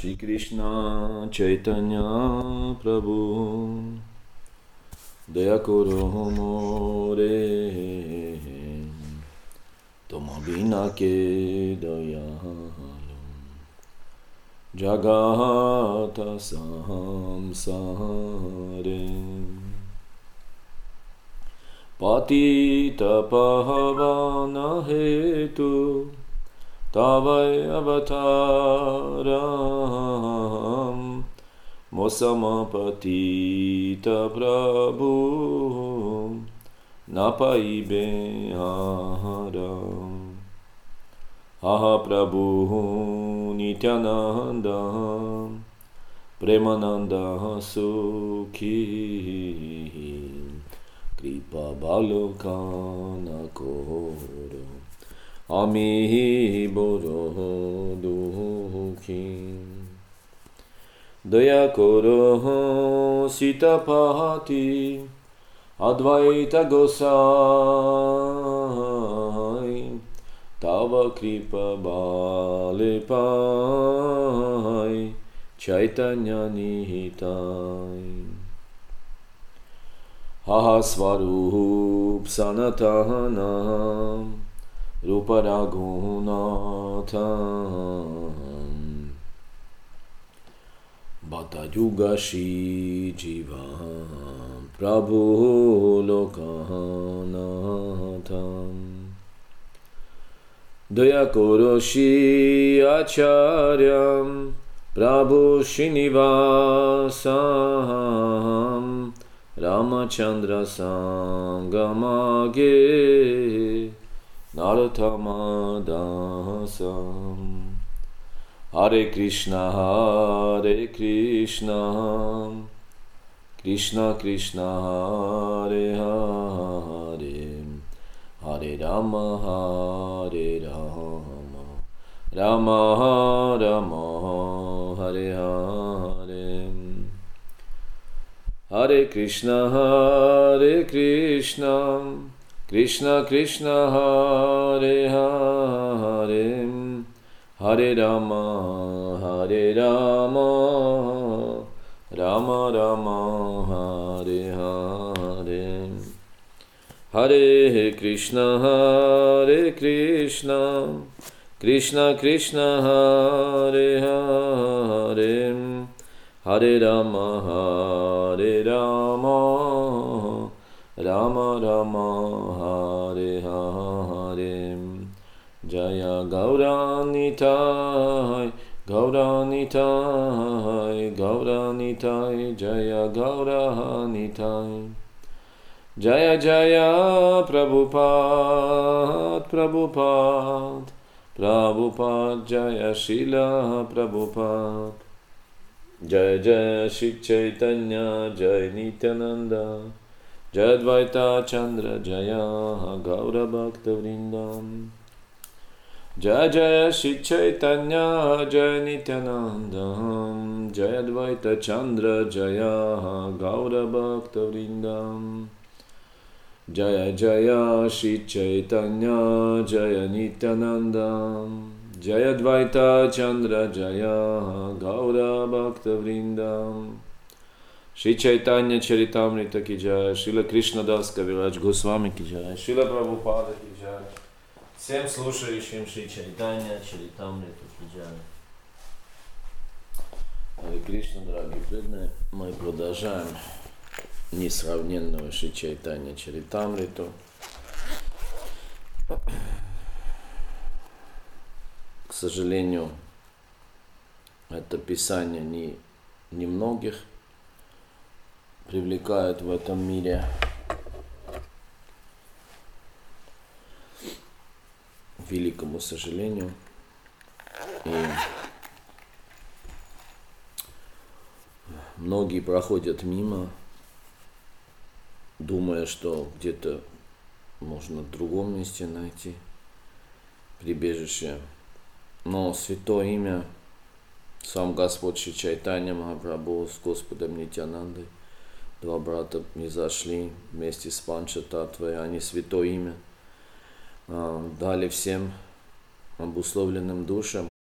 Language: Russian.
Shri Krishna Chaitanya Prabhu Daya Karo More Tuma Bina Ke Dayalu Jagata Samsare Patita Pavana Hetu Tavai Avataram Mosamapatita Prabhu Napaibe Haram Aha Prabhu Nityananda Premananda Sukhi Kripa Balokana Koro Ami Boro Dukhi Daya Koro Sitapati Advaita Gosai Tava Kripa Balepai Chaitanya Nihitai Haha Svarup Sanatana Rupa Raghunatham Bhata Yugashi Jivam Prabhu Lokanatham Daya Koroshi Acharyam Prabhu Srinivasam Ramachandra Sangamage Narothamadasam Hare Krishna Krishna Krishna Hare Hare Hare Rama Rama Rama Hare Hare Hare Krishna Krishna Krishna Hare Hare Hare Rama Rama Rama Hare Hare Hare Krishna Krishna Krishna Hare Hare Hare Rama Rama Rama Hare Hare Jaya Gauranitai Jaya Gauranitai Jaya Jaya Prabhupada Jaya Srila Prabhupada Jaya Jaya Shri Chaitanya Jaya Nityananda Jaya Advaita Chandra Jaya Gaura Bhakta Vrindam Jaya Jaya Shri Chaitanya Jaya Nityananda Jaya Advaita Chandra Jaya Gaura Bhakta Vrindam Jaya Jaya Shri Chaitanya Jaya Nityananda Jaya Advaita Chandra Jaya Gaura Bhakta Vrindam Shri Chaitanya Charitamrita ki jai, Srila Krishnadas Kaviraj Goswami ki jai, Srila Prabhupada ki jai. Всем слушающим Шри Чайтанья Чаритамриту ки jai. Харе Кришна, дорогие преданные, мы продолжаем несравненного Шри Чайтанья Чаритамриту. К сожалению, это писание немногих привлекает в этом мире. К великому сожалению. И многие проходят мимо, думая, что где-то можно в другом месте найти прибежище. Но святое имя, сам Господь Шри Чайтанья Махапрабху с Господом Нитьянандой, два брата не зашли вместе с Панчататтвой, они святое имя дали всем обусловленным душам.